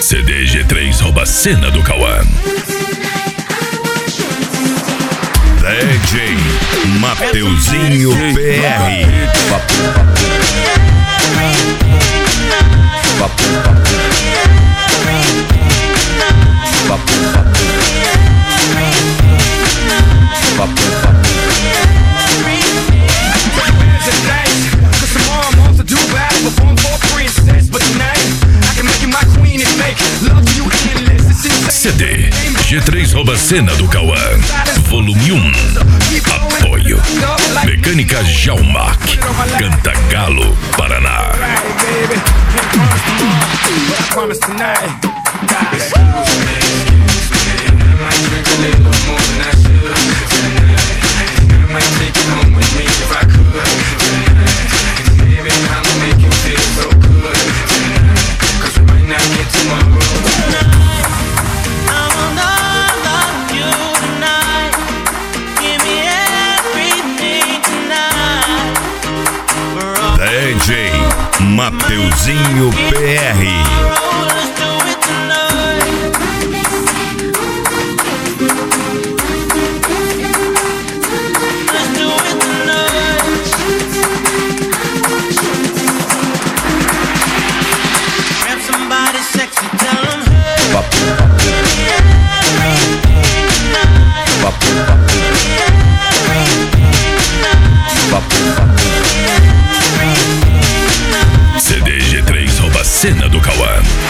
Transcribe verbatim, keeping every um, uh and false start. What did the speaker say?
C D G três rouba a cena do Cauã. D J Mateuzinho P R. C D G três rouba a cena do Cauã. Volume um. Apoio Mecânica Jalmac, Cantagalo, Paraná. D J Mateuzinho P R. C D G três rouba a cena do Cauã.